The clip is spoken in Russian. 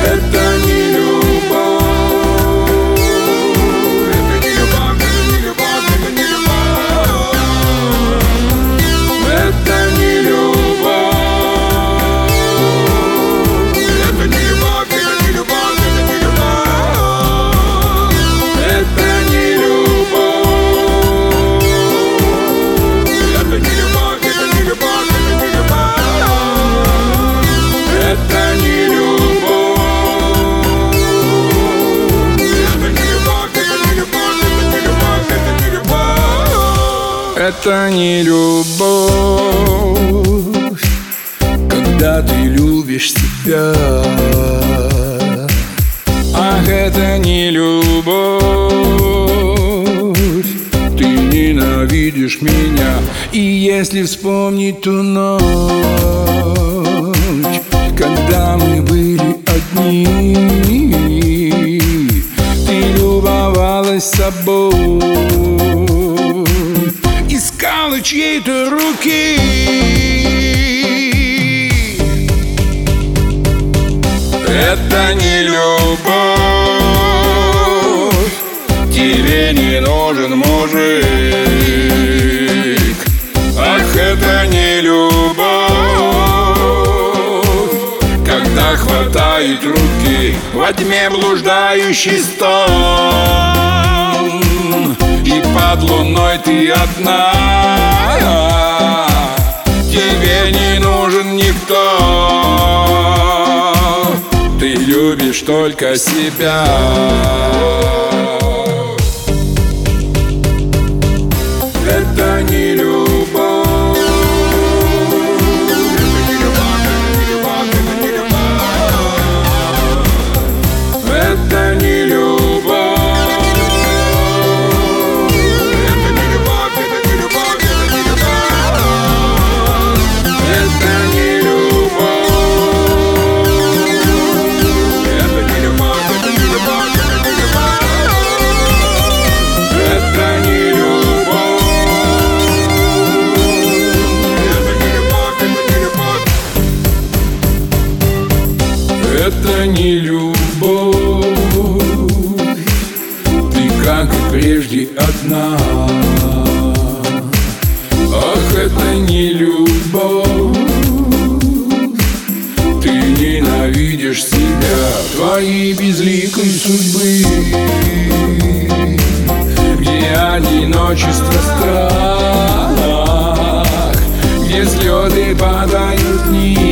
Это не любовь. Это не любовь, это не любовь, это не любовь. Это не любовь. Это не любовь, это не любовь, это не любовь. Это не любовь. Это не любовь, это не любовь, это не любовь. Это не любовь. Это не любовь, когда ты любишь себя. Ах, это не любовь, ты ненавидишь меня. И если вспомнить ту ночь, когда мы были одни, ты любовалась собой, искала чьей-то руки. Это не любовь, тебе не нужен мужик. Ах, это не любовь, когда хватает руки во тьме блуждающий стон, и под луной ты одна. Тебе не нужен никто, ты любишь только себя. Это не любовь. Это не любовь, это не любовь, это не любовь. Это не любовь. Это не любовь, это не любовь, это не любовь. Это не любовь. Это не любовь, это не любовь, это не любовь. Это не любовь. Это не любовь, ты как и прежде одна. Ах, это не любовь, ты ненавидишь себя, твоей безликой судьбы, где одиночество, страх, где слезы падают вниз.